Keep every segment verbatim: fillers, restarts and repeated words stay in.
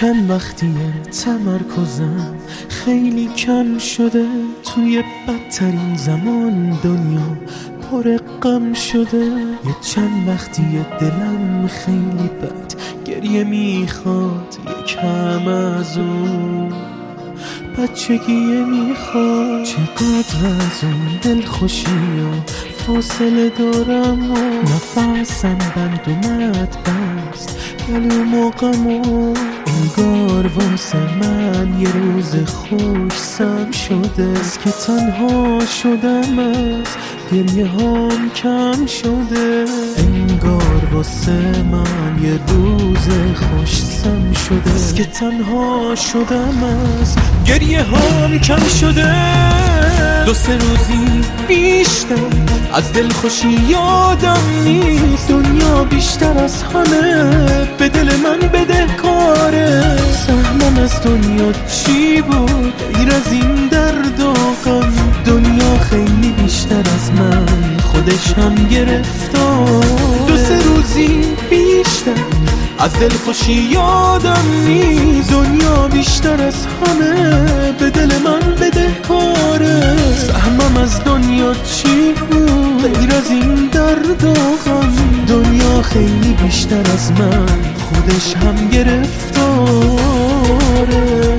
چند وقتیه تمرکزم خیلی کم شده، توی بدترین زمان دنیا پر غم شده. یه چند وقتیه دلم خیلی بد گریه میخواد، یکم از اون بچگیه میخواد. چقدر از اون دلخوشی و فاصله دارم و نفسم بند اومد بست گلوم و غمو. انگار واسه من یه روز خوش سم شده است که تنها شدم، از گریه هام کم شده. انگار واسه من یه روز خوش سم شده است که تنها شدم، از گریه هام کم شده. دو سه روزی بیشتر از دلخوشی یادم نیست، دنیا بیشتر از همه به دل من بدهکاره. سهمم از دنیا چی بود غیر از این درد و غم؟ دنیا خیلی بیشتر از من خودش هم گرفتار. دو سه روزی بیشتر از دلخوشی یادم نیست، دنیا بیشتر از همه به دل من بدهکاره. سهمم از دنیا چی بود غیر از این درد و غم؟ دنیا خیلی بیشتر از من خودش هم گرفتاره.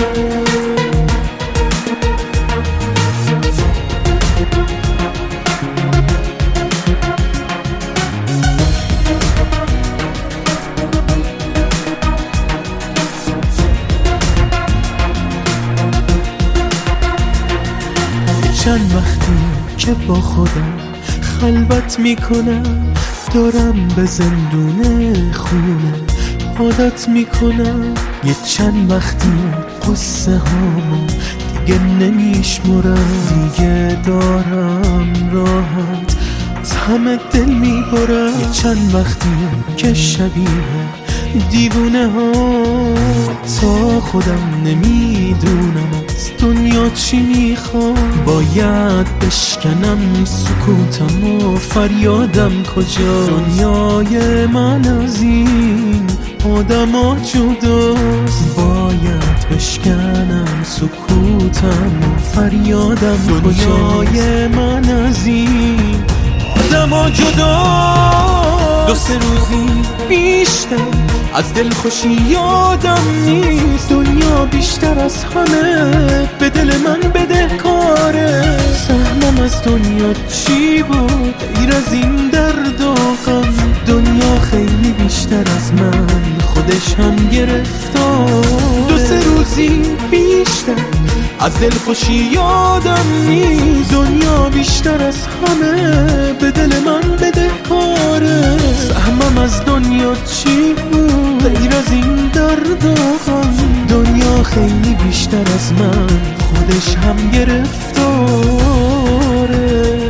چند وقتی که با خودم خلوت میکنم، دارم به زندون خونه عادت میکنم. یه چند وقتی قصه هامو دیگه نمیشمرم، دیگه دارم راحت از همه دل میبرم. یه چند وقتی که شبیه دیوونه ها تا خودم نمیدونم از دنیا چی میخوام. باید بشکنم سکوتم و فریادم کجا؟ دنیای من از این آدم ها جداست. باید بشکنم سکوتم و فریادم کجا؟ دنیای من از این آدم ها جداست. دو سه روزی بیشتر از دلخوشی یادم نیست، دنیا بیشتر از همه به دل من بدهکاره. سهمم از دنیا چی بود غیر از این درد و غم؟ دنیا خیلی بیشتر از من خودش هم گرفتار. دو سه روزی بیشتر از دلخوشی یادم نیست، دنیا بیشتر از همه به دل من بدهکاره. سهمم از دنیا چی بود غیر از این درد و غم؟ دنیا خیلی بیشتر از من خودش هم گرفتاره.